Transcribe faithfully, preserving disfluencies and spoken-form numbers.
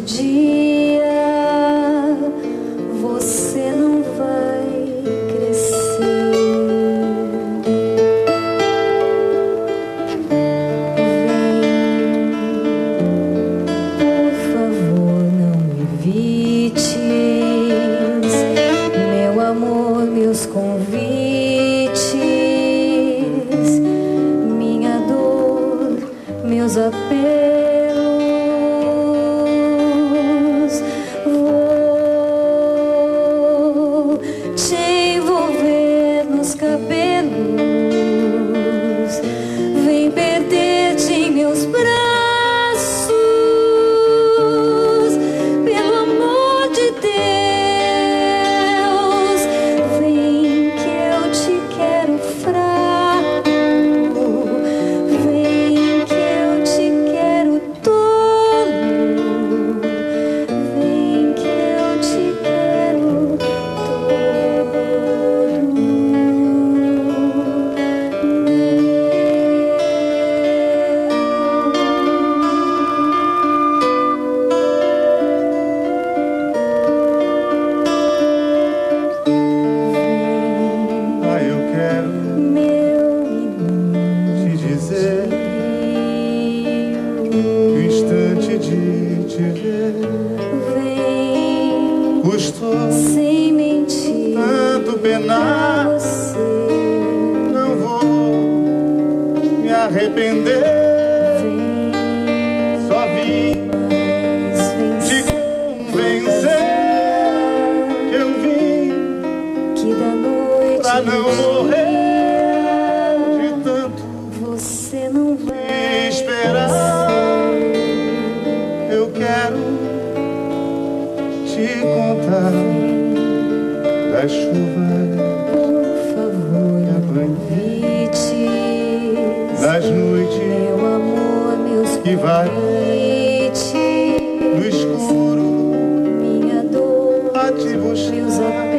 dia você não vai crescer. Vem, por favor, não me evites, meu amor, meus convites, minha dor, meus apelos. Te envolver nos cabelos, vem perder-te em meus braços, pelo amor de Deus, vem que eu te quero fraco, vem que eu te quero tolo, vem que eu te quero custou sem mentir tanto penar, você. Não vou me arrepender. Vem, só vim te convencer que eu vim que da noite pra não morrer de tanto você não vai esperar. Eu quero te contar das chuvas, por favor, não convites, das noites, meu amor, meus que vai convites, no escuro minha dor, a te buscar. meus apelos.